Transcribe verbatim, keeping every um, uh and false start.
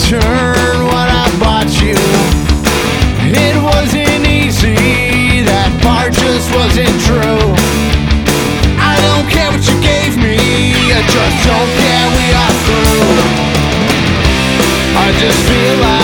return what I bought you. It wasn't easy, that part just wasn't true. I don't care what you gave me, I just don't care, we are through. I just feel like